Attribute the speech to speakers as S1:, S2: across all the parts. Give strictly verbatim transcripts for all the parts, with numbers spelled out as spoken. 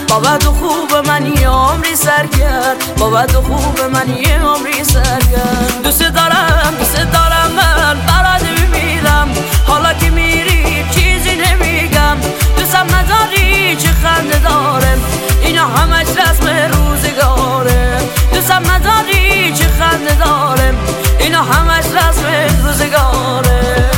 S1: بابا تو خوب من یه عمری سر کرد، بابا تو خوب من یه عمری سر کرد. دوست دارم دوست دارم من برات میمیرم، حالا که میری چیزی نمیگم. دوستم نداری چه خنده دارم، اینا همش رسم روزگاره. دوستم نداری چه خنده دارم، اینا همش رسم روزگاره.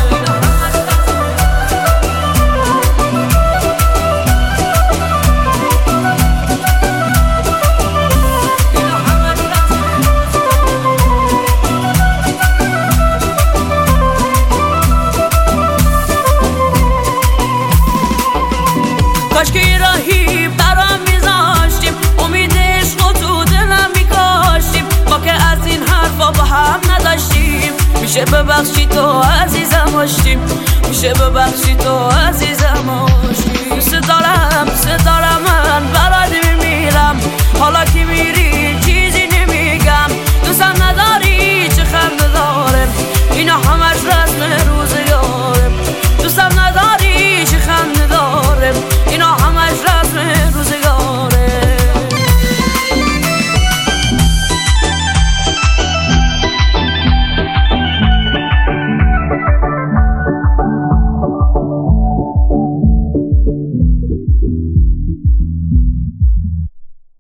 S1: کاش که راهی برام میذاشتیم، امید عشق و تو دلم میکاشتیم. ما که از این حرفا با هم نداشتیم، میشه ببخشی تو عزیزم آشتیم، میشه ببخشی تو عزیزم آشتیم. دوست دارم دوست دارم